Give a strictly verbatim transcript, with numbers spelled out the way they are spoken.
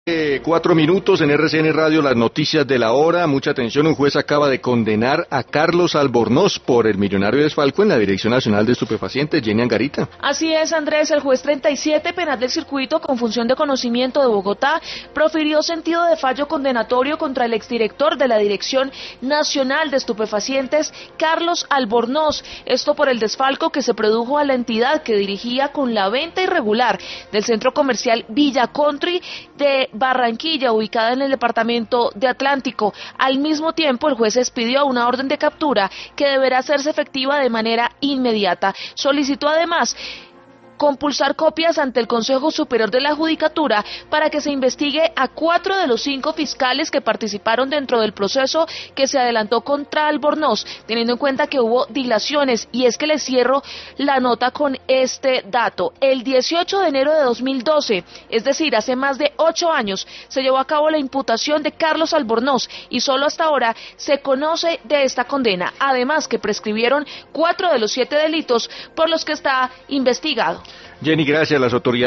Eh, cuatro minutos en R C N Radio, las noticias de la hora. Mucha atención, un juez acaba de condenar a Carlos Albornoz por el millonario desfalco en la Dirección Nacional de Estupefacientes. Jenny Angarita. Así es, Andrés, el juez treinta y siete penal del circuito con función de conocimiento de Bogotá profirió sentido de fallo condenatorio contra el exdirector de la Dirección Nacional de Estupefacientes, Carlos Albornoz. Esto por el desfalco que se produjo a la entidad que dirigía con la venta irregular del centro comercial Villa Country de Barranquilla, ubicada en el departamento de Atlántico. Al mismo tiempo, el juez expidió una orden de captura que deberá hacerse efectiva de manera inmediata. Solicitó además compulsar copias ante el Consejo Superior de la Judicatura para que se investigue a cuatro de los cinco fiscales que participaron dentro del proceso que se adelantó contra Albornoz, teniendo en cuenta que hubo dilaciones. Y es que les cierro la nota con este dato. El dieciocho de enero de dos mil doce, es decir, hace más de ocho años, se llevó a cabo la imputación de Carlos Albornoz y solo hasta ahora se conoce de esta condena. Además que prescribieron cuatro de los siete delitos por los que está investigado. Jenny, gracias. Las autoridades